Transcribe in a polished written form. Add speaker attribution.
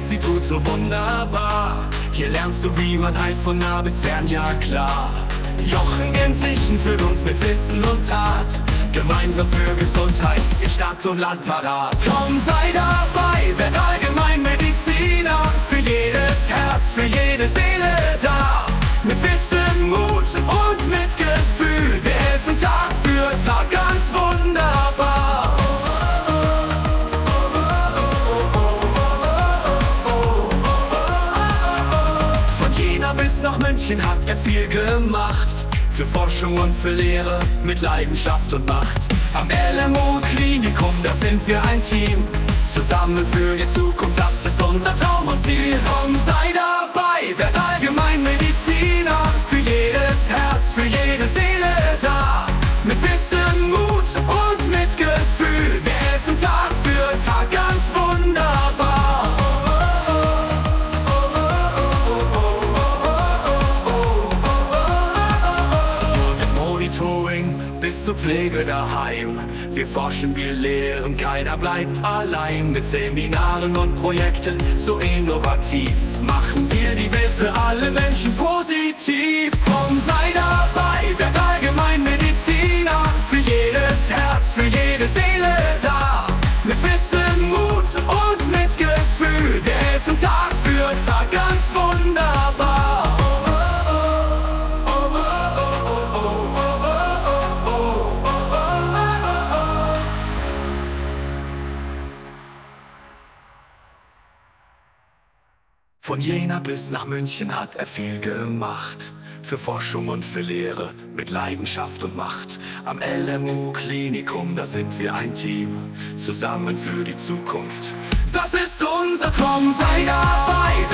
Speaker 1: sie tut so wunderbar. Hier lernst du, wie man heilt von nah bis fern, ja klar. Jochen Gensichen führt uns mit Wissen und Tat, gemeinsam für Gesundheit in Stadt und Land parat. Komm, sei dabei, werd Allgemeinmediziner, für jedes Herz, für jede Seele da. Mit Wissen, Mut und mit Gefühl, wir helfen Tag für Tag ganz wunderbar. Von Jena bis nach München hat er viel gemacht, für Forschung und für Lehre mit Leidenschaft und Macht. Am LMU-Klinikum, da sind wir ein Team, zusammen für die Zukunft, das ist unser Traum und Ziel. Komm, sei dabei, werd Allgemeinmediziner, für jedes Herz, für jede Seele da. Mit Wissen, Mut und mit Gefühl, wir helfen Tag für Tag ganz wunderbar. Bis zur Pflege daheim. Wir forschen, wir lehren, keiner bleibt allein. Mit Seminaren und Projekten so innovativ machen wir die Welt für alle Menschen positiv. Komm, sei dabei, werd Allgemeinmediziner, für jedes Herz, für jede Seele da. Mit Wissen, Mut und mit Gefühl, wir helfen Tag für Tag ganz wunderbar. Von Jena bis nach München hat er viel gemacht, für Forschung und für Lehre mit Leidenschaft und Macht. Am LMU-Klinikum, da sind wir ein Team, zusammen für die Zukunft. Das ist unser Traum, sei dabei,